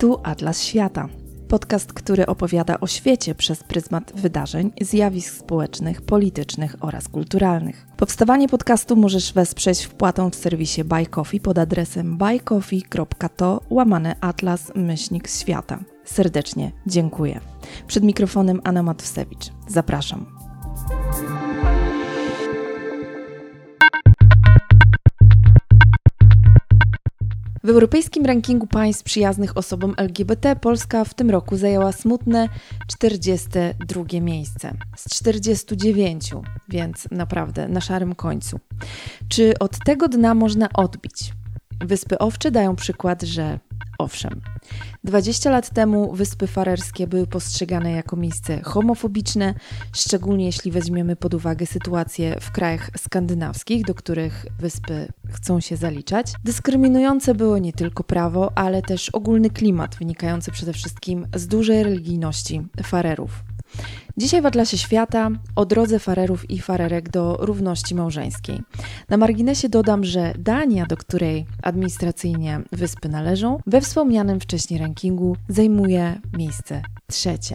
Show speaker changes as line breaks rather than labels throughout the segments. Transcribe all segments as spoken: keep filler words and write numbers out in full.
Tu Atlas Świata. Podcast, który opowiada o świecie przez pryzmat wydarzeń, zjawisk społecznych, politycznych oraz kulturalnych. Powstawanie podcastu możesz wesprzeć wpłatą w serwisie Buy Coffee pod adresem buycoffee kropka to łamane atlas myślnik świata. Serdecznie dziękuję. Przed mikrofonem Anna Matwsewicz. Zapraszam. W europejskim rankingu państw przyjaznych osobom L G B T Polska w tym roku zajęła smutne czterdzieste drugie miejsce z czterdziestu dziewięciu, więc naprawdę na szarym końcu. Czy od tego dna można odbić? Wyspy Owcze dają przykład, że owszem. dwadzieścia lat temu Wyspy Farerskie były postrzegane jako miejsce homofobiczne, szczególnie jeśli weźmiemy pod uwagę sytuację w krajach skandynawskich, do których wyspy chcą się zaliczać. Dyskryminujące było nie tylko prawo, ale też ogólny klimat wynikający przede wszystkim z dużej religijności Farerów. Dzisiaj w Atlasie Świata o drodze Farerów i Farerek do równości małżeńskiej. Na marginesie dodam, że Dania, do której administracyjnie wyspy należą, we wspomnianym wcześniej rankingu zajmuje miejsce trzecie.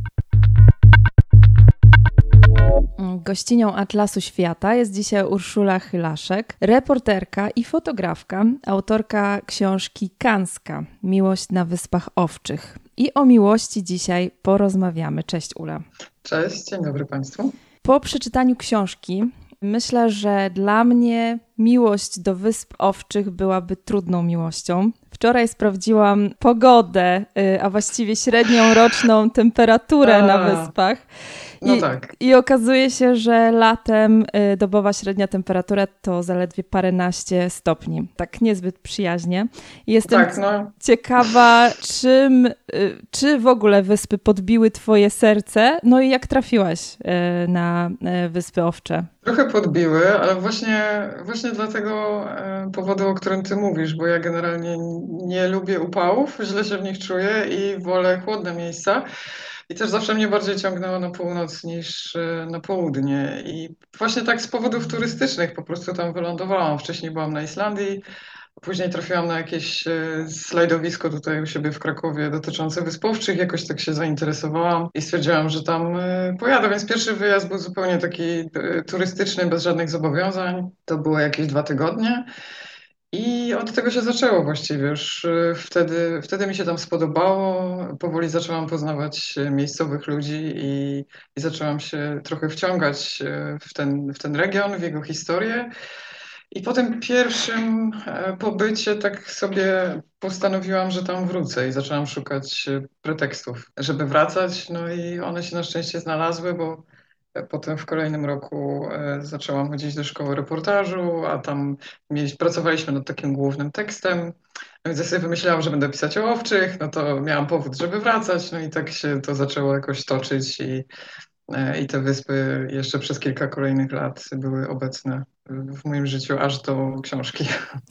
Gościnią Atlasu Świata jest dzisiaj Urszula Chylaszek, reporterka i fotografka, autorka książki Kanska – Miłość na Wyspach Owczych. I o miłości dzisiaj porozmawiamy. Cześć Ula.
Cześć, dzień dobry Państwu.
Po przeczytaniu książki myślę, że dla mnie miłość do Wysp Owczych byłaby trudną miłością. Wczoraj sprawdziłam pogodę, a właściwie średnią roczną temperaturę a, na wyspach. I,
no tak.
I okazuje się, że latem dobowa średnia temperatura to zaledwie paręnaście stopni. Tak niezbyt przyjaźnie. Jestem
tak, no.
ciekawa, czym, czy w ogóle wyspy podbiły twoje serce, no i jak trafiłaś na Wyspy Owcze?
Trochę podbiły, ale właśnie, właśnie dla tego powodu, o którym ty mówisz, bo ja generalnie nie lubię upałów, źle się w nich czuję i wolę chłodne miejsca. I też zawsze mnie bardziej ciągnęło na północ niż na południe. I właśnie tak z powodów turystycznych po prostu tam wylądowałam. Wcześniej byłam na Islandii, później trafiłam na jakieś slajdowisko tutaj u siebie w Krakowie dotyczące Wysp Owczych. Jakoś tak się zainteresowałam i stwierdziłam, że tam pojadę. Więc pierwszy wyjazd był zupełnie taki turystyczny, bez żadnych zobowiązań. To było jakieś dwa tygodnie. I od tego się zaczęło właściwie. Już wtedy, wtedy mi się tam spodobało. Powoli zaczęłam poznawać miejscowych ludzi i, i zaczęłam się trochę wciągać w ten, w ten region, w jego historię. I po tym pierwszym pobycie tak sobie postanowiłam, że tam wrócę i zaczęłam szukać pretekstów, żeby wracać. No i one się na szczęście znalazły, bo potem w kolejnym roku zaczęłam chodzić do szkoły reportażu, a tam mieliśmy, pracowaliśmy nad takim głównym tekstem. No więc ja sobie wymyślałam, że będę pisać o owczych, no to miałam powód, żeby wracać, no i tak się to zaczęło jakoś toczyć i, i te wyspy jeszcze przez kilka kolejnych lat były obecne w moim życiu, aż do książki.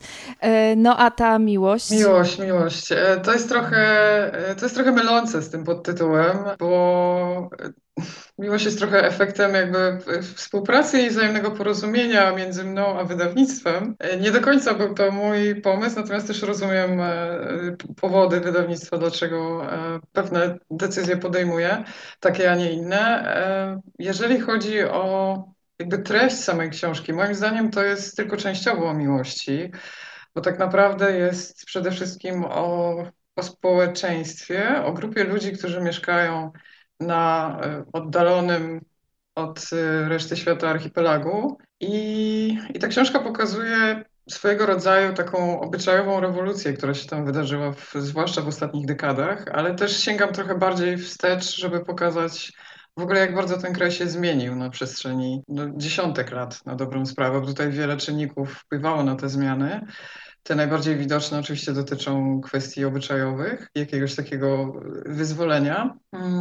No a ta miłość?
Miłość, miłość. To jest trochę, to jest trochę mylące z tym podtytułem, bo miłość jest trochę efektem jakby współpracy i wzajemnego porozumienia między mną a wydawnictwem. Nie do końca był to mój pomysł, natomiast też rozumiem powody wydawnictwa, dlaczego pewne decyzje podejmuje, takie, a nie inne. Jeżeli chodzi o jakby treść samej książki, moim zdaniem to jest tylko częściowo o miłości, bo tak naprawdę jest przede wszystkim o, o społeczeństwie, o grupie ludzi, którzy mieszkają na oddalonym od reszty świata archipelagu. I, i ta książka pokazuje swojego rodzaju taką obyczajową rewolucję, która się tam wydarzyła, w, zwłaszcza w ostatnich dekadach, ale też sięgam trochę bardziej wstecz, żeby pokazać w ogóle jak bardzo ten kraj się zmienił na przestrzeni no, dziesiątek lat, na dobrą sprawę, bo tutaj wiele czynników wpływało na te zmiany. Te najbardziej widoczne oczywiście dotyczą kwestii obyczajowych, jakiegoś takiego wyzwolenia,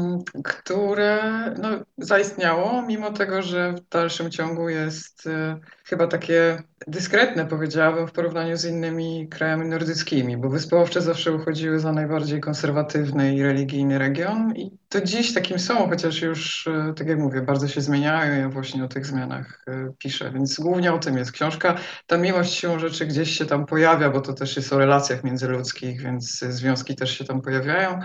które no, zaistniało, mimo tego, że w dalszym ciągu jest y, chyba takie dyskretne, powiedziałabym, w porównaniu z innymi krajami nordyckimi, bo Wyspy Owcze zawsze uchodziły za najbardziej konserwatywny i religijny region i do dziś takim są, chociaż już, e, tak jak mówię, bardzo się zmieniają. Ja właśnie o tych zmianach e, piszę, więc głównie o tym jest książka. Ta miłość siłą rzeczy gdzieś się tam pojawia, bo to też jest o relacjach międzyludzkich, więc związki też się tam pojawiają.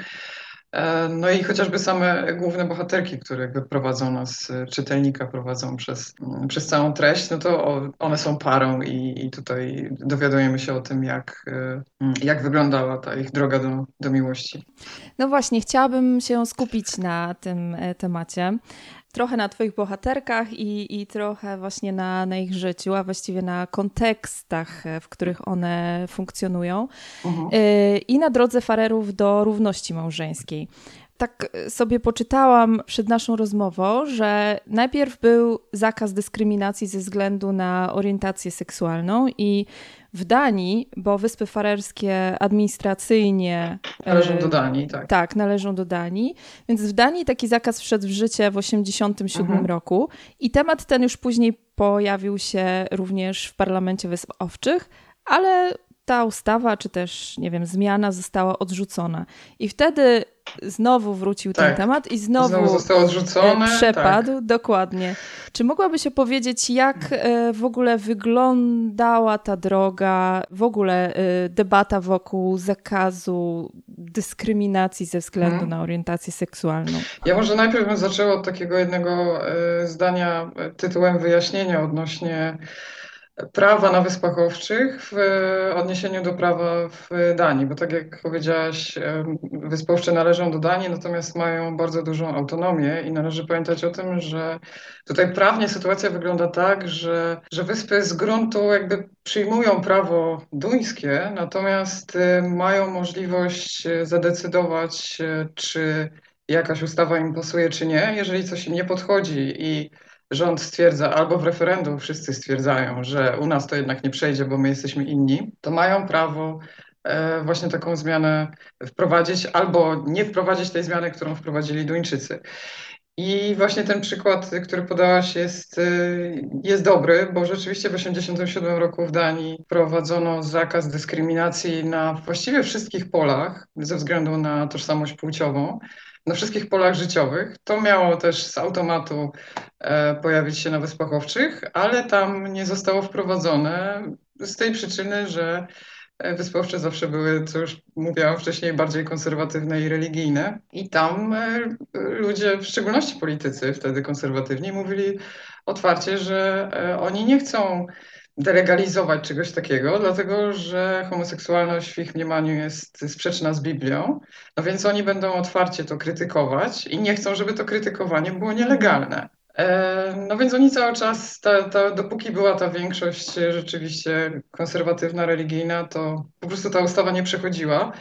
E, No i chociażby same główne bohaterki, które jakby prowadzą nas, e, czytelnika prowadzą przez, mm, przez całą treść, no to o- one są parą i, i tutaj dowiadujemy się o tym, jak, e, mm, jak wyglądała ta ich droga do, do miłości.
No właśnie, chciałabym się skupić na tym e, temacie. Trochę na twoich bohaterkach i, i trochę właśnie na, na ich życiu, a właściwie na kontekstach, e, w których one funkcjonują.
Mhm.
E, I na drodze farerów do równości małżeńskiej. Tak sobie poczytałam przed naszą rozmową, że najpierw był zakaz dyskryminacji ze względu na orientację seksualną i w Danii, bo Wyspy Farerskie administracyjnie
Należą
e,
do Danii, tak.
tak, należą do Danii, więc w Danii taki zakaz wszedł w życie w osiemdziesiątym siódmym
Mhm.
roku i temat ten już później pojawił się również w Parlamencie Wysp Owczych, ale ta ustawa, czy też, nie wiem, zmiana została odrzucona. I wtedy znowu wrócił ten
Tak.
temat i
Znowu
znowu
zostało odrzucone.
e, przepadł.
Tak.
Dokładnie. Czy mogłabyś opowiedzieć, jak e, w ogóle wyglądała ta droga, w ogóle e, debata wokół zakazu dyskryminacji ze względu
Mhm.
na orientację seksualną?
Ja może najpierw bym zaczęła od takiego jednego e, zdania e, tytułem wyjaśnienia odnośnie prawa na Wyspach Owczych w e, odniesieniu do prawa w Danii, bo tak jak powiedziałaś, e, Wyspy Owcze należą do Danii, natomiast mają bardzo dużą autonomię i należy pamiętać o tym, że tutaj prawnie sytuacja wygląda tak, że, że wyspy z gruntu jakby przyjmują prawo duńskie, natomiast e, mają możliwość e, zadecydować, e, czy jakaś ustawa im pasuje, czy nie. Jeżeli coś im nie podchodzi i rząd stwierdza, albo w referendum wszyscy stwierdzają, że u nas to jednak nie przejdzie, bo my jesteśmy inni, to mają prawo e, właśnie taką zmianę wprowadzić, albo nie wprowadzić tej zmiany, którą wprowadzili Duńczycy. I właśnie ten przykład, który podałaś, jest, y, jest dobry, bo rzeczywiście w tysiąc dziewięćset osiemdziesiątym siódmym roku w Danii wprowadzono zakaz dyskryminacji na właściwie wszystkich polach ze względu na tożsamość płciową, na wszystkich polach życiowych. To miało też z automatu e, pojawić się na Wyspach Owczych, ale tam nie zostało wprowadzone z tej przyczyny, że e, Wyspy Owcze zawsze były, co już mówiłam wcześniej, bardziej konserwatywne i religijne. I tam e, ludzie, w szczególności politycy wtedy konserwatywni, mówili otwarcie, że e, oni nie chcą delegalizować czegoś takiego, dlatego że homoseksualność w ich mniemaniu jest sprzeczna z Biblią. No więc oni będą otwarcie to krytykować i nie chcą, żeby to krytykowanie było nielegalne. E, No więc oni cały czas, ta, ta, dopóki była ta większość e, rzeczywiście konserwatywna, religijna, to po prostu ta ustawa nie przechodziła.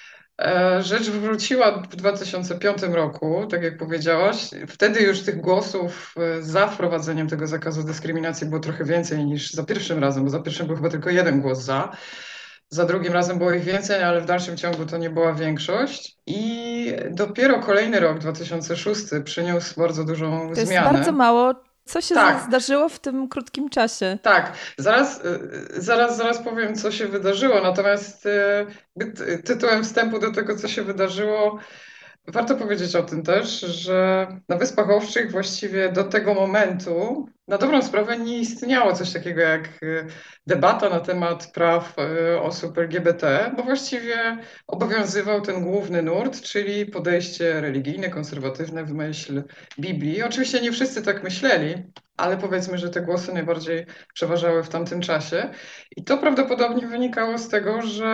E, Rzecz wróciła w dwa tysiące piątym roku, tak jak powiedziałaś. Wtedy już tych głosów e, za wprowadzeniem tego zakazu dyskryminacji było trochę więcej niż za pierwszym razem, bo za pierwszym był chyba tylko jeden głos za. Za drugim razem było ich więcej, ale w dalszym ciągu to nie była większość. I dopiero kolejny rok, dwa tysiące szósty, przyniósł bardzo dużą
To jest
zmianę.
bardzo mało. Co się
Tak.
zdarzyło w tym krótkim czasie?
Tak, zaraz, y, zaraz, zaraz powiem, co się wydarzyło. Natomiast y, ty- tytułem wstępu do tego, co się wydarzyło, warto powiedzieć o tym też, że na Wyspach Owczych właściwie do tego momentu, na dobrą sprawę, nie istniało coś takiego jak y, debata na temat praw y, osób L G B T, bo właściwie obowiązywał ten główny nurt, czyli podejście religijne, konserwatywne w myśl Biblii. Oczywiście nie wszyscy tak myśleli, ale powiedzmy, że te głosy najbardziej przeważały w tamtym czasie. I to prawdopodobnie wynikało z tego, że,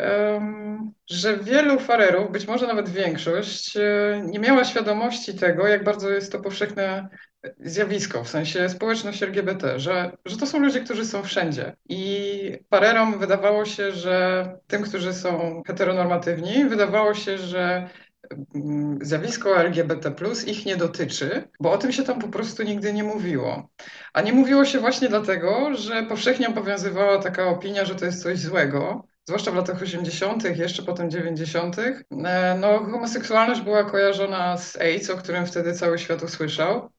em, że wielu farerów, być może nawet większość, e, nie miała świadomości tego, jak bardzo jest to powszechne zjawisko, w sensie społeczność L G B T, że, że to są ludzie, którzy są wszędzie. I farerom wydawało się, że tym, którzy są heteronormatywni, wydawało się, że mm, zjawisko L G B T plus ich nie dotyczy, bo o tym się tam po prostu nigdy nie mówiło. A nie mówiło się właśnie dlatego, że powszechnie obowiązywała taka opinia, że to jest coś złego. Zwłaszcza w latach osiemdziesiątych, jeszcze potem dziewięćdziesiątych. E, No, homoseksualność była kojarzona z AIDS, o którym wtedy cały świat usłyszał.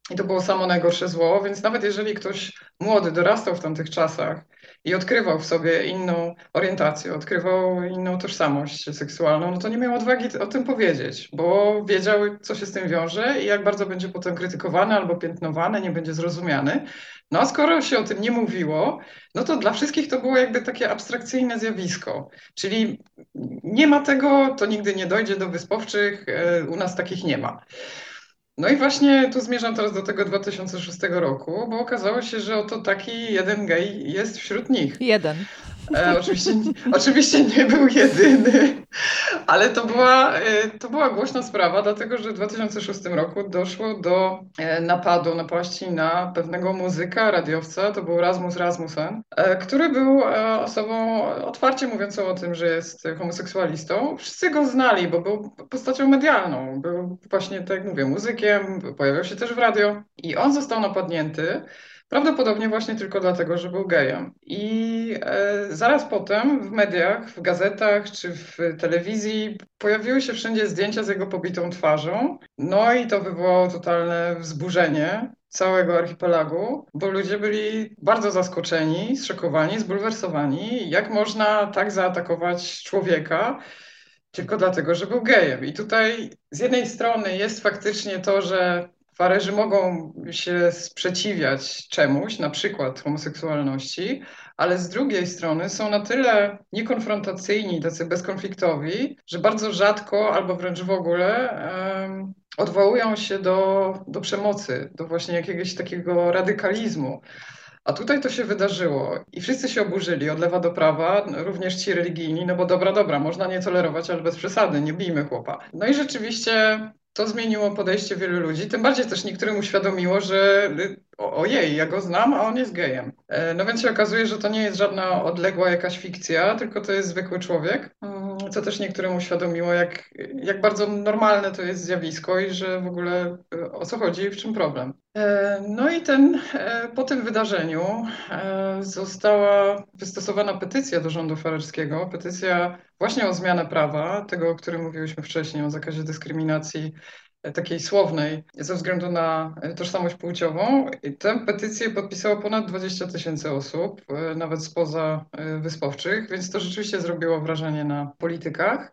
I to było samo najgorsze zło, więc nawet jeżeli ktoś młody dorastał w tamtych czasach i odkrywał w sobie inną orientację, odkrywał inną tożsamość seksualną, no to nie miał odwagi o tym powiedzieć, bo wiedział, co się z tym wiąże i jak bardzo będzie potem krytykowany albo piętnowany, nie będzie zrozumiany. No a skoro się o tym nie mówiło, no to dla wszystkich to było jakby takie abstrakcyjne zjawisko. Czyli nie ma tego, to nigdy nie dojdzie do Wyspowczych, e, u nas takich nie ma. No i właśnie tu zmierzam teraz do tego dwa tysiące szóstego roku, bo okazało się, że oto taki jeden gej jest wśród nich.
Jeden.
E, oczywiście, oczywiście nie był jedyny, ale to była, e, to była głośna sprawa, dlatego że w dwa tysiące szóstym roku doszło do e, napadu, napaści na pewnego muzyka, radiowca, to był Rasmus Rasmussen, e, który był e, osobą otwarcie mówiącą o tym, że jest homoseksualistą. Wszyscy go znali, bo był postacią medialną, był właśnie, tak jak mówię, muzykiem, pojawiał się też w radio i on został napadnięty. Prawdopodobnie właśnie tylko dlatego, że był gejem. I e, zaraz potem w mediach, w gazetach czy w telewizji pojawiły się wszędzie zdjęcia z jego pobitą twarzą. No i to wywołało totalne wzburzenie całego archipelagu, bo ludzie byli bardzo zaskoczeni, zszokowani, zbulwersowani, jak można tak zaatakować człowieka tylko dlatego, że był gejem. I tutaj z jednej strony jest faktycznie to, że farerzy mogą się sprzeciwiać czemuś, na przykład homoseksualności, ale z drugiej strony są na tyle niekonfrontacyjni, tacy bezkonfliktowi, że bardzo rzadko albo wręcz w ogóle um, odwołują się do, do przemocy, do właśnie jakiegoś takiego radykalizmu. A tutaj to się wydarzyło i wszyscy się oburzyli od lewa do prawa, również ci religijni, no bo dobra, dobra, można nie tolerować, ale bez przesady, nie bijmy chłopa. No i rzeczywiście to zmieniło podejście wielu ludzi, tym bardziej też niektórym uświadomiło, że o, ojej, ja go znam, a on jest gejem. E, No więc się okazuje, że to nie jest żadna odległa jakaś fikcja, tylko to jest zwykły człowiek, mm, co też niektórym uświadomiło, jak, jak bardzo normalne to jest zjawisko i że w ogóle e, o co chodzi i w czym problem. E, No i ten, e, po tym wydarzeniu e, została wystosowana petycja do rządu farerskiego, petycja właśnie o zmianę prawa, tego, o którym mówiłyśmy wcześniej, o zakazie dyskryminacji e, takiej słownej ze względu na e, tożsamość płciową. I tę petycję podpisało ponad dwadzieścia tysięcy osób, e, nawet spoza e, Wyspowczych, więc to rzeczywiście zrobiło wrażenie na politykach.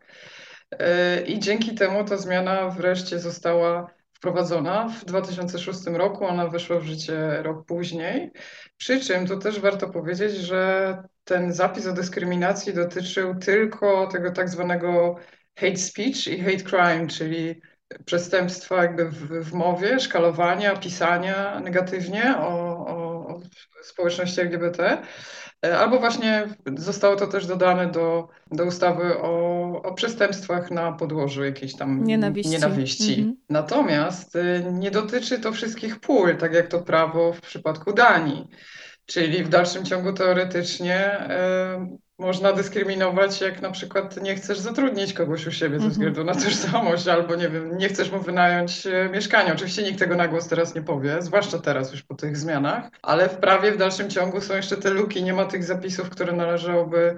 E, I dzięki temu ta zmiana wreszcie została wprowadzona w dwa tysiące szóstym roku, ona weszła w życie rok później. Przy czym to też warto powiedzieć, że ten zapis o dyskryminacji dotyczył tylko tego tak zwanego hate speech i hate crime, czyli przestępstwa jakby w, w mowie, szkalowania, pisania negatywnie o, o, o społeczności L G B T. Albo właśnie zostało to też dodane do, do ustawy o, o przestępstwach na podłożu jakiejś tam
Nienawiści.
nienawiści.
Mhm.
Natomiast y, nie dotyczy to wszystkich pól, tak jak to prawo w przypadku Danii. Czyli w dalszym ciągu teoretycznie y, można dyskryminować, jak na przykład nie chcesz zatrudnić kogoś u siebie ze
Mhm.
względu na tożsamość, albo nie wiem, nie chcesz mu wynająć e, mieszkania. Oczywiście nikt tego na głos teraz nie powie, zwłaszcza teraz już po tych zmianach, ale w prawie w dalszym ciągu są jeszcze te luki, nie ma tych zapisów, które należałoby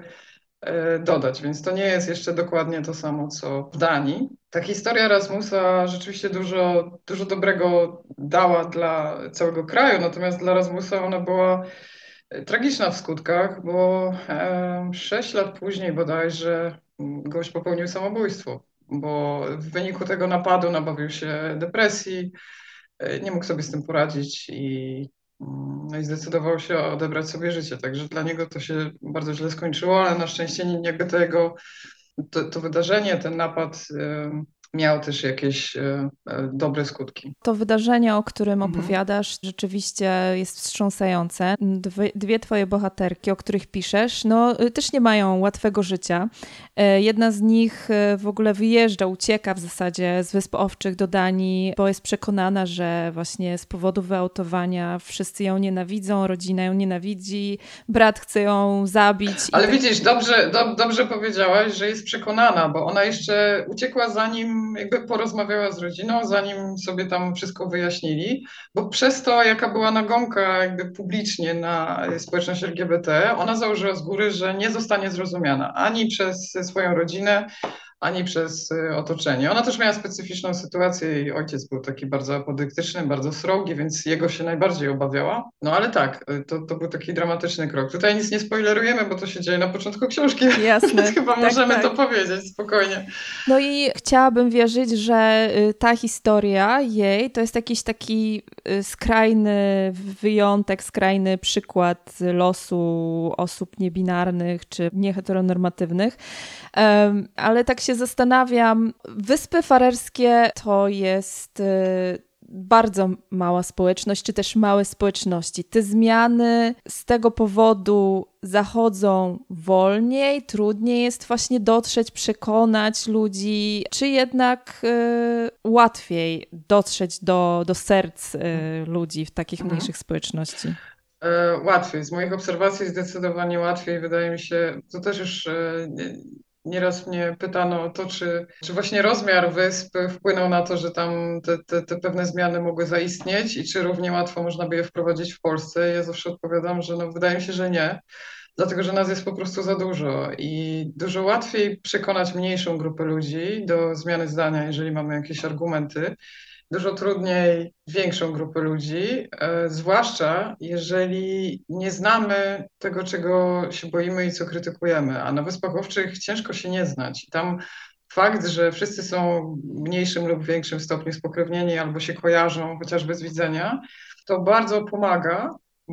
e, dodać, więc to nie jest jeszcze dokładnie to samo, co w Danii. Ta historia Rasmusa rzeczywiście dużo, dużo dobrego dała dla całego kraju, natomiast dla Rasmusa ona była tragiczna w skutkach, bo e, sześć lat później bodajże gość popełnił samobójstwo, bo w wyniku tego napadu nabawił się depresji, e, nie mógł sobie z tym poradzić i, mm, no i zdecydował się odebrać sobie życie. Także dla niego to się bardzo źle skończyło, ale na szczęście nie- jakby to jego, to, to wydarzenie, ten napad e, miał też jakieś e, e, dobre skutki.
To wydarzenie, o którym
Mhm.
opowiadasz, rzeczywiście jest wstrząsające. Dwie, dwie twoje bohaterki, o których piszesz, no y, też nie mają łatwego życia. E, Jedna z nich e, w ogóle wyjeżdża, ucieka w zasadzie z Wysp Owczych do Danii, bo jest przekonana, że właśnie z powodu wyautowania wszyscy ją nienawidzą, rodzina ją nienawidzi, brat chce ją zabić. i
Ale
tak-
widzisz, dobrze, do, dobrze powiedziałaś, że jest przekonana, bo ona jeszcze uciekła zanim jakby porozmawiała z rodziną, zanim sobie tam wszystko wyjaśnili, bo przez to, jaka była nagonka jakby publicznie na społeczność L G B T, ona założyła z góry, że nie zostanie zrozumiana ani przez swoją rodzinę, ani przez y, otoczenie. Ona też miała specyficzną sytuację. Jej ojciec był taki bardzo apodyktyczny, bardzo srogi, więc jego się najbardziej obawiała. No ale tak, y, to, to był taki dramatyczny krok. Tutaj nic nie spoilerujemy, bo to się dzieje na początku książki,
Jasne.
więc chyba
tak,
możemy
tak.
to powiedzieć spokojnie.
No i chciałabym wierzyć, że y, ta historia jej to jest jakiś taki y, skrajny wyjątek, skrajny przykład losu osób niebinarnych czy nieheteronormatywnych. Um, ale tak się zastanawiam, Wyspy Farerskie to jest y, bardzo mała społeczność, czy też małe społeczności. Te zmiany z tego powodu zachodzą wolniej, trudniej jest właśnie dotrzeć, przekonać ludzi, czy jednak y, łatwiej dotrzeć do, do serc y, ludzi w takich
Mhm.
mniejszych społeczności?
E, Łatwiej. Z moich obserwacji zdecydowanie łatwiej. Wydaje mi się, to też już e, nie- nieraz mnie pytano o to, czy, czy właśnie rozmiar wysp wpłynął na to, że tam te, te, te pewne zmiany mogły zaistnieć i czy równie łatwo można by je wprowadzić w Polsce. Ja zawsze odpowiadam, że no, wydaje mi się, że nie. Dlatego, że nas jest po prostu za dużo i dużo łatwiej przekonać mniejszą grupę ludzi do zmiany zdania, jeżeli mamy jakieś argumenty. Dużo trudniej większą grupę ludzi, e, zwłaszcza jeżeli nie znamy tego, czego się boimy i co krytykujemy. A na Wyspach Owczych ciężko się nie znać. I tam fakt, że wszyscy są w mniejszym lub większym stopniu spokrewnieni albo się kojarzą chociażby z widzenia, to bardzo pomaga,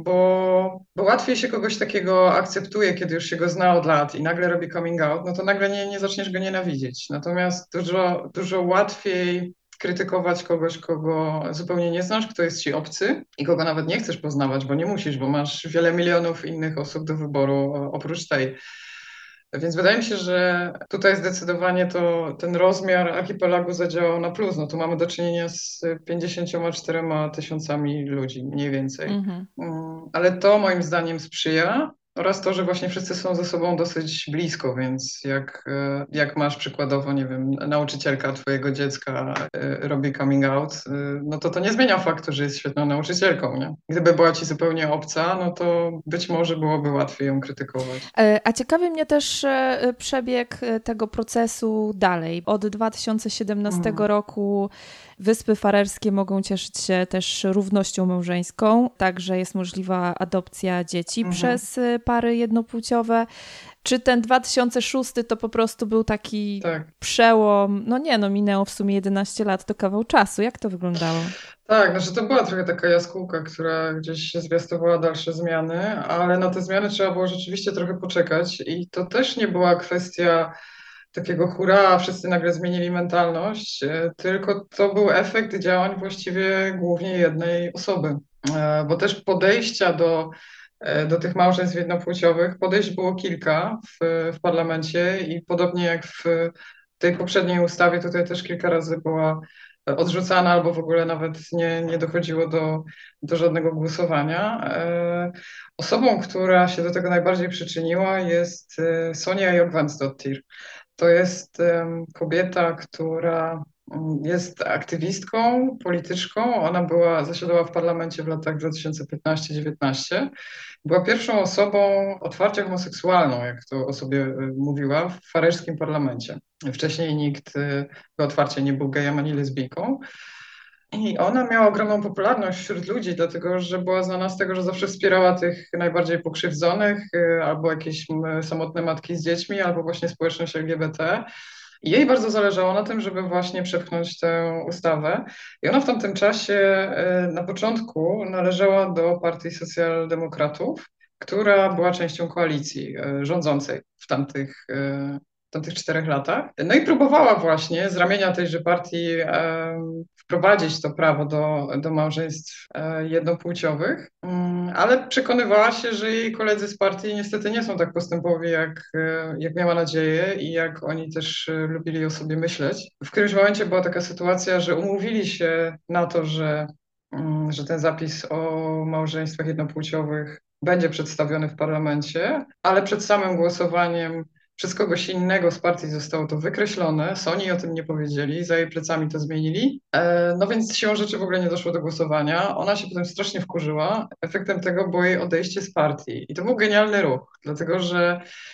bo, bo łatwiej się kogoś takiego akceptuje, kiedy już się go zna od lat i nagle robi coming out, no to nagle nie, nie zaczniesz go nienawidzieć. Natomiast dużo, dużo łatwiej krytykować kogoś, kogo zupełnie nie znasz, kto jest ci obcy i kogo nawet nie chcesz poznawać, bo nie musisz, bo masz wiele milionów innych osób do wyboru oprócz tej. Więc wydaje mi się, że tutaj zdecydowanie to ten rozmiar archipelagu zadziałał na plus. No tu mamy do czynienia z pięćdziesięcioma czterema tysiącami ludzi, mniej więcej.
Mhm.
Mm, Ale to moim zdaniem sprzyja oraz to, że właśnie wszyscy są ze sobą dosyć blisko, więc jak, e, jak masz przykładowo, nie wiem, nauczycielka twojego dziecka e, robi coming out, e, no to to nie zmienia faktu, że jest świetną nauczycielką, nie? Gdyby była ci zupełnie obca, no to być może byłoby łatwiej ją krytykować.
E, A ciekawi mnie też e, przebieg e, tego procesu dalej. Od dwa tysiące siedemnastego
Mm.
roku Wyspy Farerskie mogą cieszyć się też równością małżeńską, także jest możliwa adopcja dzieci
Mhm.
przez e, pary jednopłciowe. Czy ten dwa tysiące szósty to po prostu był taki
Tak.
przełom? No nie, no minęło w sumie jedenaście lat, to kawał czasu. Jak to wyglądało?
Tak, znaczy to była trochę taka jaskółka, która gdzieś się zwiastowała dalsze zmiany, ale na te zmiany trzeba było rzeczywiście trochę poczekać i to też nie była kwestia takiego hurra, wszyscy nagle zmienili mentalność, e, tylko to był efekt działań właściwie głównie jednej osoby, E, bo też podejścia do, e, do tych małżeństw jednopłciowych, podejść było kilka w, w parlamencie i podobnie jak w tej poprzedniej ustawie, tutaj też kilka razy była odrzucana albo w ogóle nawet nie, nie dochodziło do, do żadnego głosowania. E, Osobą, która się do tego najbardziej przyczyniła jest e, Sonia Jogvansdottir. To jest em, kobieta, która mm, jest aktywistką, polityczką. Ona była, zasiadała w parlamencie w latach dwa tysiące piętnaście dziewiętnaście. Była pierwszą osobą otwarcie homoseksualną, jak to o sobie e, mówiła, w farerskim parlamencie. Wcześniej nikt e, otwarcie nie był gejem ani lesbijką. I ona miała ogromną popularność wśród ludzi, dlatego że była znana z tego, że zawsze wspierała tych najbardziej pokrzywdzonych, y, albo jakieś m, samotne matki z dziećmi, albo właśnie społeczność L G B T. I jej bardzo zależało na tym, żeby właśnie przepchnąć tę ustawę. I ona w tamtym czasie, y, na początku, należała do Partii Socjaldemokratów, która była częścią koalicji y, rządzącej w tamtych, y, w tamtych czterech latach. No i próbowała właśnie z ramienia tejże partii em, wprowadzić to prawo do, do małżeństw e, jednopłciowych, mm, ale przekonywała się, że jej koledzy z partii niestety nie są tak postępowi, jak, e, jak miała nadzieję i jak oni też e, lubili o sobie myśleć. W którymś momencie była taka sytuacja, że umówili się na to, że, mm, że ten zapis o małżeństwach jednopłciowych będzie przedstawiony w parlamencie, ale przed samym głosowaniem przez kogoś innego z partii zostało to wykreślone, Soni o tym nie powiedzieli, za jej plecami to zmienili. E, No więc siłą rzeczy w ogóle nie doszło do głosowania. Ona się potem strasznie wkurzyła. Efektem tego było jej odejście z partii. I to był genialny ruch, dlatego że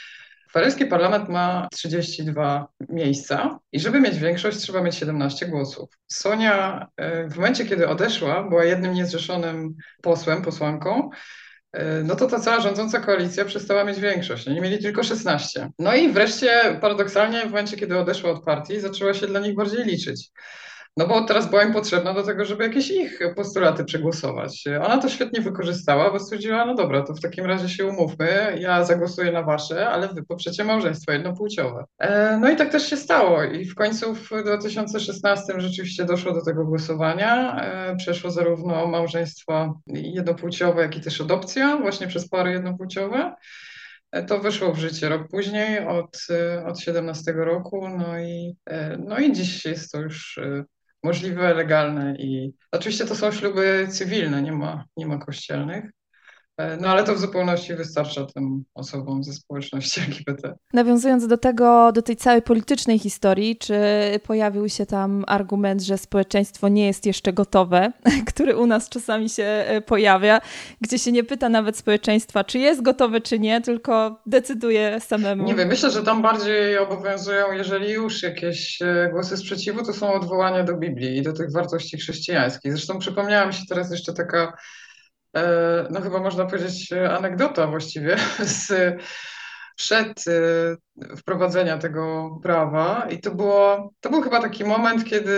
Ferelski parlament ma trzydzieści dwa miejsca i żeby mieć większość, trzeba mieć siedemnaście głosów. Sonia e, w momencie, kiedy odeszła, była jednym niezrzeszonym posłem, posłanką, e, no to ta cała rządząca koalicja przestała mieć większość. Oni mieli tylko szesnaście. No i wreszcie paradoksalnie w momencie, kiedy odeszła od partii, zaczęła się dla nich bardziej liczyć. No bo teraz była im potrzebna do tego, żeby jakieś ich postulaty przegłosować. Ona to świetnie wykorzystała, bo stwierdziła, no dobra, to w takim razie się umówmy, ja zagłosuję na wasze, ale wy poprzecie małżeństwo jednopłciowe. E, no i tak też się stało i w końcu w dwa tysiące szesnastym rzeczywiście doszło do tego głosowania. E, przeszło zarówno małżeństwo jednopłciowe, jak i też adopcja właśnie przez pary jednopłciowe. E, To weszło w życie rok później, od, e, od siedemnastego roku, no i, e, no i dziś jest to już e, możliwe, legalne i oczywiście to są śluby cywilne, nie ma, nie ma kościelnych. E, No ale to w zupełności wystarcza tym osobom ze społeczności L G B T.
Nawiązując do tego, do tej całej politycznej historii, czy pojawił się tam argument, że społeczeństwo nie jest jeszcze gotowe, który u nas czasami się pojawia, gdzie się nie pyta nawet społeczeństwa, czy jest gotowe, czy nie, tylko decyduje samemu.
Nie wiem, myślę, że tam bardziej obowiązują, jeżeli już jakieś e, głosy sprzeciwu, to są odwołania do Biblii i do tych wartości chrześcijańskich. Zresztą przypomniała mi się teraz jeszcze taka, e, no chyba można powiedzieć, e, anegdota właściwie z przed e, wprowadzenia tego prawa i to było, to był chyba taki moment, kiedy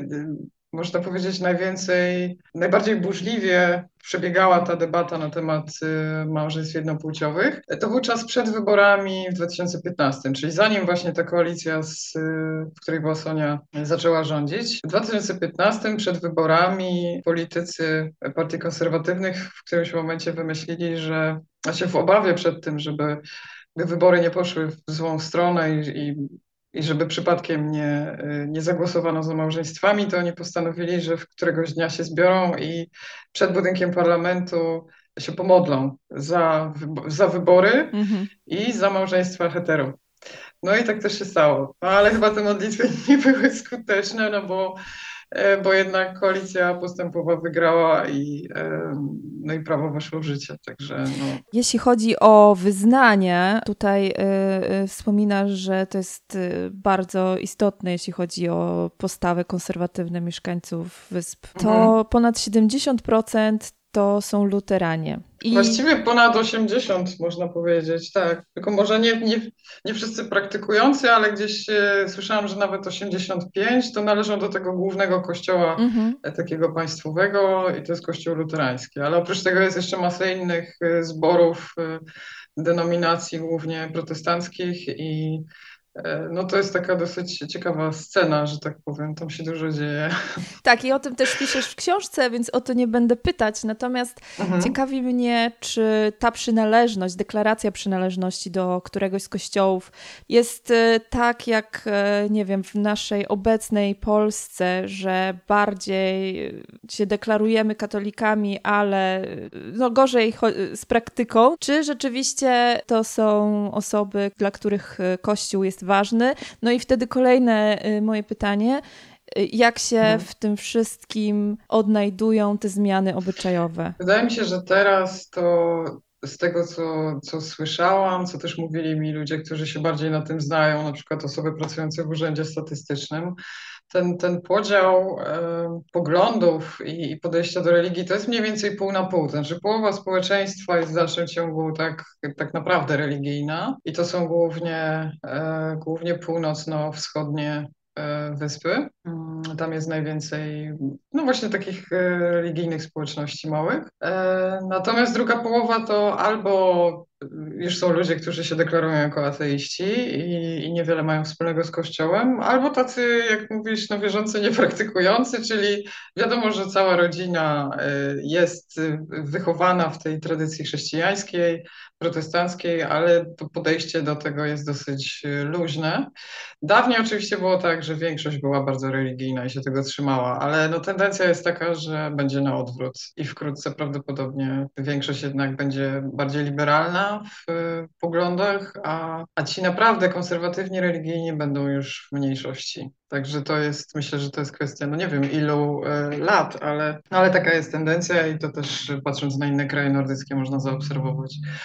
e, można powiedzieć najwięcej, najbardziej burzliwie przebiegała ta debata na temat e, małżeństw jednopłciowych. To był czas przed wyborami w dwa tysiące piętnastym, czyli zanim właśnie ta koalicja, z, e, w której była Sonia, zaczęła rządzić. W dwa tysiące piętnastym przed wyborami politycy partii konserwatywnych w którymś momencie wymyślili, że znaczy w obawie przed tym, żeby by wybory nie poszły w złą stronę i, i, i żeby przypadkiem nie, nie zagłosowano za małżeństwami, to oni postanowili, że w któregoś dnia się zbiorą i przed budynkiem parlamentu się pomodlą za, wybo- za wybory
Mhm.
i za małżeństwa hetero. No i tak też się stało. No, ale chyba te modlitwy nie były skuteczne, no bo e, bo jednak koalicja postępowa wygrała i, e, no i prawo weszło w życie, także no.
Jeśli chodzi o wyznanie, tutaj y, y, wspominasz, że to jest y, bardzo istotne, jeśli chodzi o postawę konserwatywne mieszkańców wysp. To
Mhm.
ponad siedemdziesiąt procent to są luteranie. I
Właściwie ponad osiemdziesiąt można powiedzieć, tak. Tylko może nie, nie, nie wszyscy praktykujący, ale gdzieś e, słyszałam, że nawet osiemdziesiąt pięć to należą do tego głównego kościoła
mhm.
e, takiego państwowego i to jest kościół luterański. Ale oprócz tego jest jeszcze masa innych e, zborów, e, denominacji głównie protestanckich i e, no to jest taka dosyć ciekawa scena, że tak powiem, tam się dużo dzieje.
Tak, i o tym też piszesz w książce, więc o to nie będę pytać. Natomiast
Mhm.
ciekawi mnie, czy ta przynależność, deklaracja przynależności do któregoś z kościołów jest e, tak, jak, e, nie wiem, w naszej obecnej Polsce, że bardziej się deklarujemy katolikami, ale e, no gorzej cho- z praktyką, czy rzeczywiście to są osoby, dla których e, Kościół jest ważny. No i wtedy kolejne e, moje pytanie, jak się
Mhm.
w tym wszystkim odnajdują te zmiany obyczajowe?
Wydaje mi się, że teraz to z tego, co, co słyszałam, co też mówili mi ludzie, którzy się bardziej na tym znają, na przykład osoby pracujące w Urzędzie Statystycznym, ten, ten podział e, poglądów i, i podejścia do religii to jest mniej więcej pół na pół. Znaczy połowa społeczeństwa jest w dalszym ciągu tak, tak naprawdę religijna i to są głównie, e, głównie północno-wschodnie e, wyspy. Mm, Tam jest najwięcej, no właśnie takich e, religijnych społeczności małych. E, Natomiast druga połowa to albo już są ludzie, którzy się deklarują jako ateiści i, i niewiele mają wspólnego z Kościołem, albo tacy, jak mówisz, no wierzący, niepraktykujący, czyli wiadomo, że cała rodzina e, jest e, wychowana w tej tradycji chrześcijańskiej, protestanckiej, ale to podejście do tego jest dosyć e, luźne. Dawniej oczywiście było tak, że większość była bardzo religijna i się tego trzymała, ale no tendencja jest taka, że będzie na odwrót i wkrótce prawdopodobnie większość jednak będzie bardziej liberalna w y, poglądach, a, a ci naprawdę konserwatywni religijni będą już w mniejszości. Także to jest, myślę, że to jest kwestia, no nie wiem ilu y, lat, ale, ale taka jest tendencja i to też y, patrząc na inne kraje nordyckie można zaobserwować.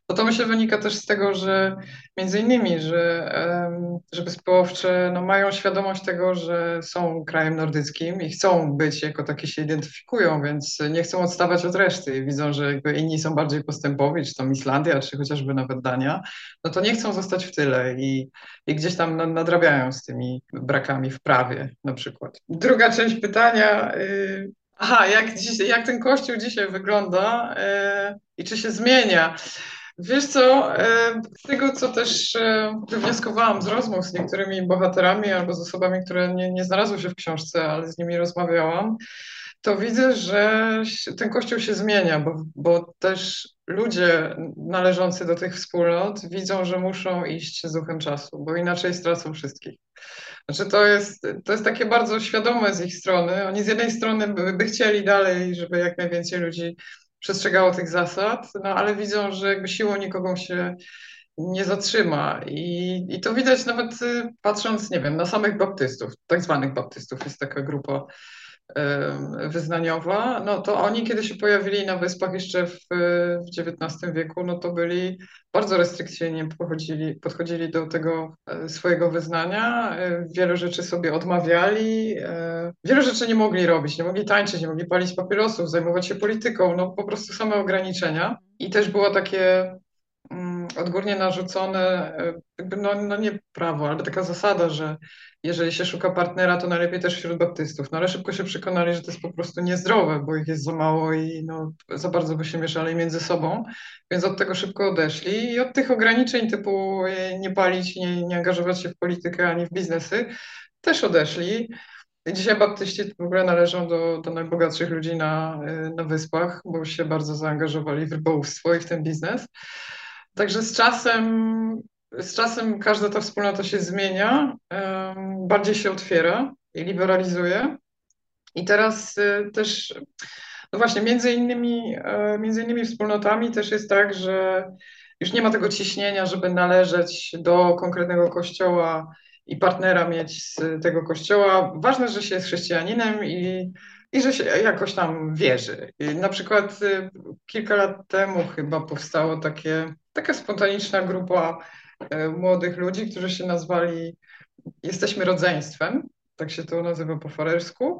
No to myślę wynika też z tego, że między innymi, że em, żeby zespołowcze no, mają świadomość tego, że są krajem nordyckim i chcą być jako takie się identyfikują, więc nie chcą odstawać od reszty. Widzą, że jakby inni są bardziej postępowi, czy to Islandia, czy chociażby nawet Dania, no to nie chcą zostać w tyle i, i gdzieś tam na- nadrabiają z tymi brakami w prawie na przykład. Druga część pytania. y, Aha, jak, dziś, jak ten kościół dzisiaj wygląda y, i czy się zmienia? Wiesz co, e, z tego co też e, wywnioskowałam z rozmów z niektórymi bohaterami albo z osobami, które nie, nie znalazły się w książce, ale z nimi rozmawiałam, to widzę, że ten kościół się zmienia, bo, bo też ludzie należący do tych wspólnot widzą, że muszą iść z duchem czasu, bo inaczej stracą wszystkich. Znaczy to jest, to jest takie bardzo świadome z ich strony. Oni z jednej strony by, by chcieli dalej, żeby jak najwięcej ludzi przestrzegało tych zasad, no ale widzą, że jakby siłą nikogo się nie zatrzyma. I, i to widać nawet y, patrząc, nie wiem, na samych baptystów, tak zwanych baptystów, jest taka grupa em, wyznaniowa, no to oni, kiedy się pojawili na Wyspach jeszcze w, w dziewiętnastym wieku, no to byli bardzo restrykcyjnie podchodzili, podchodzili do tego e, swojego wyznania. E, Wiele rzeczy sobie odmawiali, e, wiele rzeczy nie mogli robić, nie mogli tańczyć, nie mogli palić papierosów, zajmować się polityką, no po prostu same ograniczenia. I też było takie mm, odgórnie narzucone, e, jakby no, no nie prawo, ale taka zasada, że jeżeli się szuka partnera, to najlepiej też wśród baptystów. No ale szybko się przekonali, że to jest po prostu niezdrowe, bo ich jest za mało i no, za bardzo by się mieszali między sobą, więc od tego szybko odeszli i od tych ograniczeń typu e, nie palić, nie, nie angażować się w politykę ani w biznesy też odeszli. Dzisiaj baptyści w ogóle należą do, do najbogatszych ludzi na, e, na Wyspach, bo się bardzo zaangażowali w rybołówstwo i w ten biznes. Także z czasem, z czasem każda ta wspólnota się zmienia, em, bardziej się otwiera i liberalizuje. I teraz e, też, no właśnie, między innymi, e, między innymi wspólnotami też jest tak, że już nie ma tego ciśnienia, żeby należeć do konkretnego kościoła i partnera mieć z tego kościoła. Ważne, że się jest chrześcijaninem i, i że się jakoś tam wierzy. I na przykład y, kilka lat temu chyba powstało takie, taka spontaniczna grupa y, młodych ludzi, którzy się nazwali Jesteśmy Rodzeństwem, tak się to nazywa po farersku.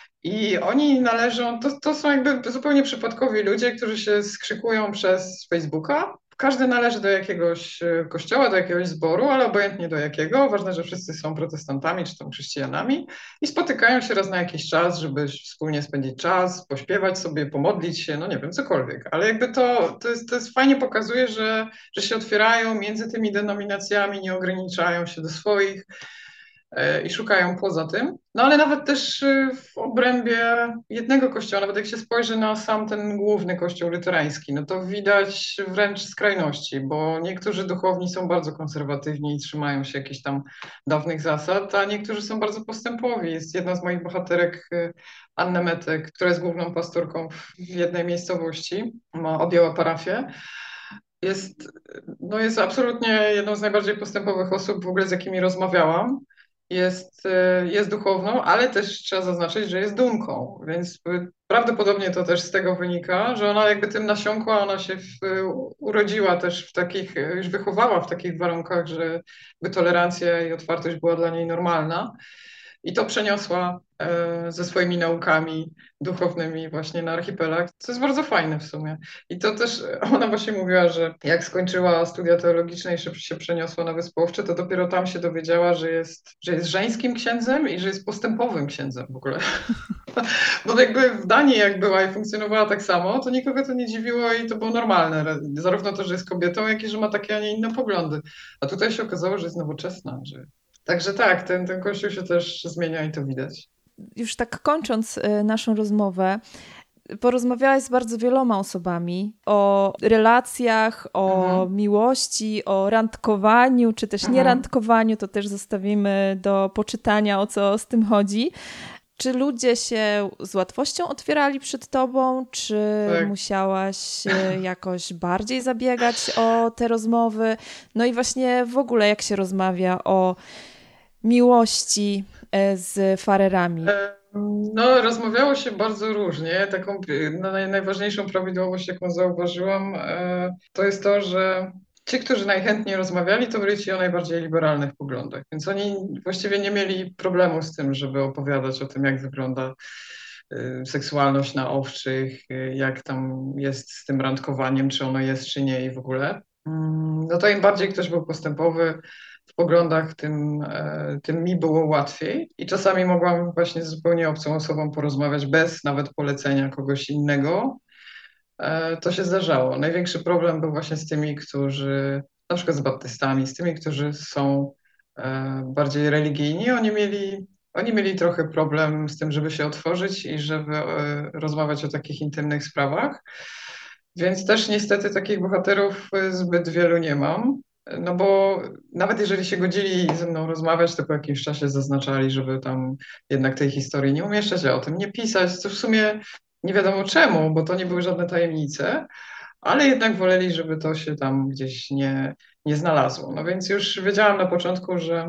I oni należą, to, to są jakby zupełnie przypadkowi ludzie, którzy się skrzykują przez Facebooka. Każdy należy do jakiegoś e, kościoła, do jakiegoś zboru, ale obojętnie do jakiego. Ważne, że wszyscy są protestantami czy tam chrześcijanami i spotykają się raz na jakiś czas, żeby wspólnie spędzić czas, pośpiewać sobie, pomodlić się, no nie wiem, cokolwiek. Ale jakby to, to, jest, to jest fajnie pokazuje, że, że się otwierają między tymi denominacjami, nie ograniczają się do swoich e, i szukają poza tym. No ale nawet też y, w obrębie jednego kościoła, nawet jak się spojrzy na sam ten główny kościół luterański, no to widać wręcz skrajności, bo niektórzy duchowni są bardzo konserwatywni i trzymają się jakichś tam dawnych zasad, a niektórzy są bardzo postępowi. Jest jedna z moich bohaterek, y, Anna Metek, która jest główną pastorką w jednej miejscowości, ma objęła parafię. Jest, no jest absolutnie jedną z najbardziej postępowych osób w ogóle, z jakimi rozmawiałam. Jest, e, jest duchowną, ale też trzeba zaznaczyć, że jest dumką, więc e, prawdopodobnie to też z tego wynika, że ona jakby tym nasiąkła, ona się w, urodziła też w takich, e, już wychowała w takich warunkach, że by tolerancja i otwartość była dla niej normalna. I to przeniosła e, ze swoimi naukami duchownymi właśnie na archipelag, co jest bardzo fajne w sumie. I to też ona właśnie mówiła, że jak skończyła studia teologiczne i się się przeniosła na Wyspy Owcze, to dopiero tam się dowiedziała, że jest, że jest żeńskim księdzem i że jest postępowym księdzem w ogóle. Bo jakby w Danii jak była i funkcjonowała tak samo, to nikogo to nie dziwiło i to było normalne. Zarówno to, że jest kobietą, jak i że ma takie, a nie inne poglądy. A tutaj się okazało, że jest nowoczesna, że Także tak, ten, ten kościół się też zmienia i to widać.
Już tak kończąc y, naszą rozmowę, porozmawiałaś z bardzo wieloma osobami o relacjach, o mhm. miłości, o randkowaniu, czy też mhm. nie randkowaniu, to też zostawimy do poczytania, o co z tym chodzi. Czy ludzie się z łatwością otwierali przed tobą, czy tak. musiałaś jakoś bardziej zabiegać o te rozmowy? No i właśnie w ogóle jak się rozmawia o miłości z farerami?
No, rozmawiało się bardzo różnie. Taką no, naj- najważniejszą prawidłowość, jaką zauważyłam, e, to jest to, że ci, którzy najchętniej rozmawiali, to byli ci o najbardziej liberalnych poglądach. Więc oni właściwie nie mieli problemu z tym, żeby opowiadać o tym, jak wygląda e, seksualność na owczych, e, jak tam jest z tym randkowaniem, czy ono jest, czy nie i w ogóle. Mm, No to im bardziej ktoś był postępowy w poglądach, tym, e, tym mi było łatwiej i czasami mogłam właśnie z zupełnie obcą osobą porozmawiać bez nawet polecenia kogoś innego. E, To się zdarzało. Największy problem był właśnie z tymi, którzy, na przykład z baptystami, z tymi, którzy są e, bardziej religijni. Oni mieli, oni mieli trochę problem z tym, żeby się otworzyć i żeby e, rozmawiać o takich intymnych sprawach. Więc też niestety takich bohaterów e, zbyt wielu nie mam. No bo nawet jeżeli się godzili ze mną rozmawiać, to po jakimś czasie zaznaczali, żeby tam jednak tej historii nie umieszczać, a o tym nie pisać, co w sumie nie wiadomo czemu, bo to nie były żadne tajemnice, ale jednak woleli, żeby to się tam gdzieś nie, nie znalazło. No więc już wiedziałam na początku, że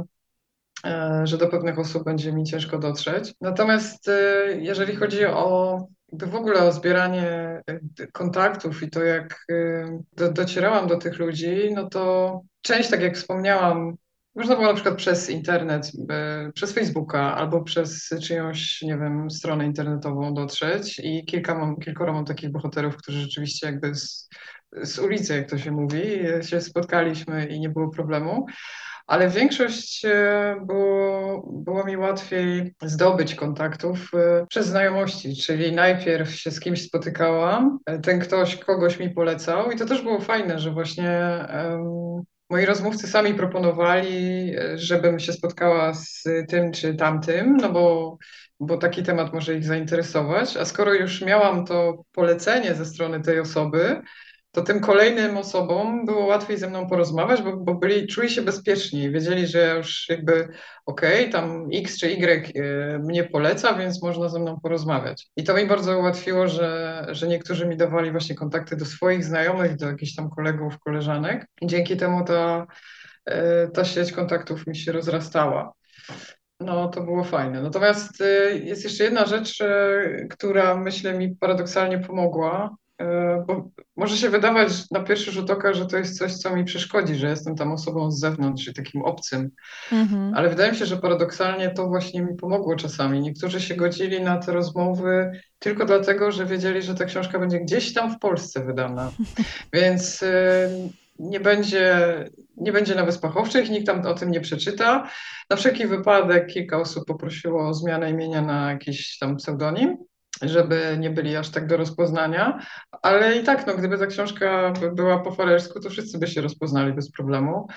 e, że do pewnych osób będzie mi ciężko dotrzeć. Natomiast e, jeżeli chodzi o jakby w ogóle o zbieranie e, kontaktów i to, jak e, do, docierałam do tych ludzi, no to część, tak jak wspomniałam, można było na przykład przez internet, e, przez Facebooka albo przez czyjąś, nie wiem, stronę internetową dotrzeć i kilka mam, kilkoro mam takich bohaterów, którzy rzeczywiście jakby z, z ulicy, jak to się mówi, się spotkaliśmy i nie było problemu. Ale większość e, było, było mi łatwiej zdobyć kontaktów e, przez znajomości, czyli najpierw się z kimś spotykałam, e, ten ktoś kogoś mi polecał i to też było fajne, że właśnie em, moi rozmówcy sami proponowali, e, żebym się spotkała z tym czy tamtym, no bo, bo taki temat może ich zainteresować, a skoro już miałam to polecenie ze strony tej osoby, to tym kolejnym osobom było łatwiej ze mną porozmawiać, bo, bo byli, czuli się bezpieczni, wiedzieli, że ja już jakby okej, okay, tam X czy Y y, mnie poleca, więc można ze mną porozmawiać. I to mi bardzo ułatwiło, że, że niektórzy mi dawali właśnie kontakty do swoich znajomych, do jakichś tam kolegów, koleżanek. I dzięki temu ta, y, ta sieć kontaktów mi się rozrastała. No, to było fajne. Natomiast y, jest jeszcze jedna rzecz, y, która myślę mi paradoksalnie pomogła, y, bo może się wydawać na pierwszy rzut oka, że to jest coś, co mi przeszkodzi, że jestem tam osobą z zewnątrz i takim obcym,
Mhm.
ale wydaje mi się, że paradoksalnie to właśnie mi pomogło czasami. Niektórzy się godzili na te rozmowy tylko dlatego, że wiedzieli, że ta książka będzie gdzieś tam w Polsce wydana. Więc y, nie będzie, nie będzie na Wyspach Owczych, nikt tam o tym nie przeczyta. Na wszelki wypadek kilka osób poprosiło o zmianę imienia na jakiś tam pseudonim, żeby nie byli aż tak do rozpoznania, ale i tak, no, gdyby ta książka by była po falersku, to wszyscy by się rozpoznali bez problemu.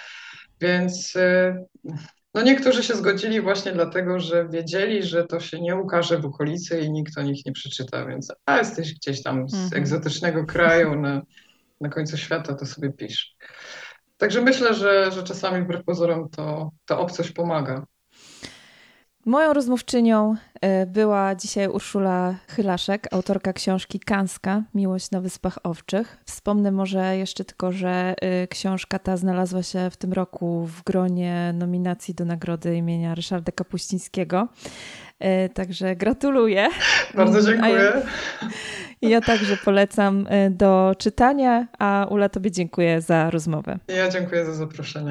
Więc y, no niektórzy się zgodzili właśnie dlatego, że wiedzieli, że to się nie ukaże w okolicy i nikt o nich nie przeczyta, więc a jesteś gdzieś tam z
Mhm.
egzotycznego kraju na, na końcu świata, to sobie pisz. Także myślę, że, że czasami wbrew pozorom to, to obcość pomaga.
Moją rozmówczynią y, była dzisiaj Urszula Chylaszek, autorka książki Kanska, Miłość na Wyspach Owczych. Wspomnę może jeszcze tylko, że y, książka ta znalazła się w tym roku w gronie nominacji do nagrody imienia Ryszarda Kapuścińskiego. Y, Także gratuluję.
Bardzo
A
dziękuję.
ja, ja także polecam y, do czytania, a Ula, tobie dziękuję za rozmowę.
Ja dziękuję za zaproszenie.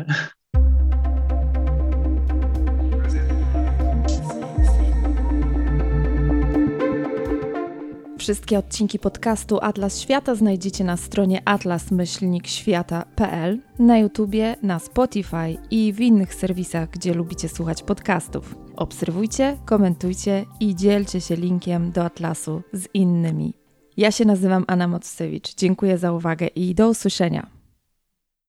Wszystkie odcinki podcastu Atlas Świata znajdziecie na stronie atlas myślnik świata kropka p l, na YouTubie, na Spotify i w innych serwisach, gdzie lubicie słuchać podcastów. Obserwujcie, komentujcie i dzielcie się linkiem do Atlasu z innymi. Ja się nazywam Anna Mockiewicz. Dziękuję za uwagę i do usłyszenia.